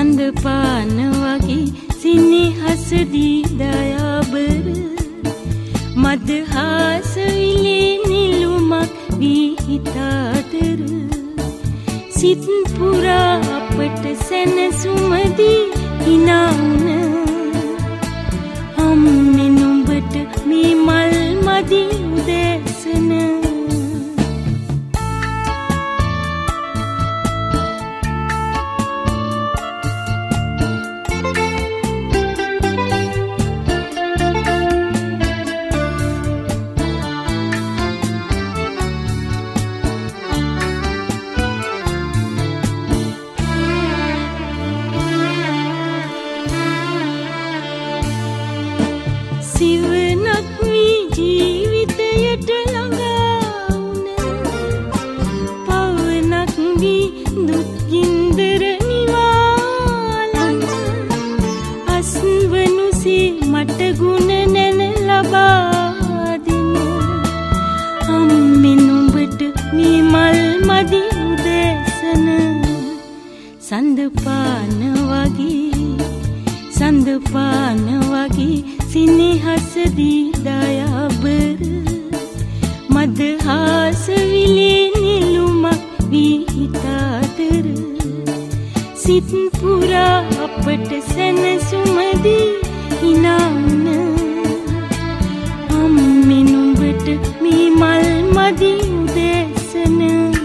සඳ පාන වගේ සිනහසදී දයාබර මදහාස විලේ නිලුමක් වී හිතාතර සිත් පුරා අපට සැනසුමදී හිනාවුන අම්මේ නුඹට මේ මල් මදි උදැසන සිවනක් වී ජීවිතයට ළඟා වුණ පවනක් වී දුක් ගින්දර නිවාලන අස්වනුසේ මට ගුණ නැන ලබා දෙන අම්මේ නුඹට මේ මල් මදි උදැසන සඳ පාන වගේ සිනහසදී දයාබර මදහාස විලේ නිලුමක් වී හිතාතර සිත් පුරා අපට සැනසුමදී හිනාවුන අම්මේ නුඹට මේ මල් මදි උදැසන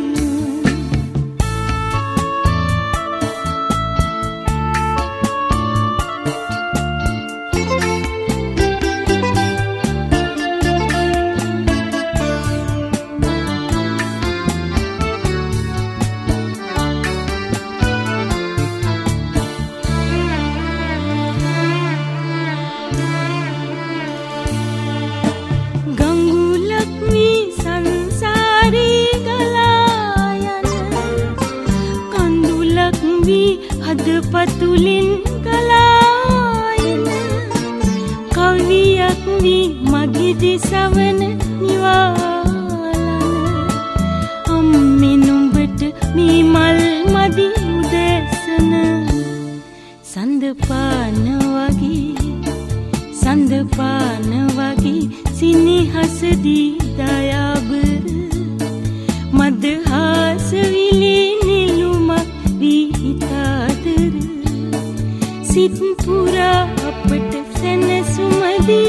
හදපතුලින් ගලායන කවියක් වී මගේ දිසවන නිවාලන අම්මේ නුඹට මේ මල් මදි උදැසන සඳ පාන වගේ සිනහසදී දයාබර මදහාස විලේ නිලුමක් වී හිතාතර සිත් පුරා අපට සැනසුමදී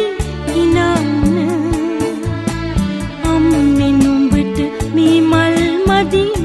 හිනාවුන අම්මේ නුඹට මේ මල් මදි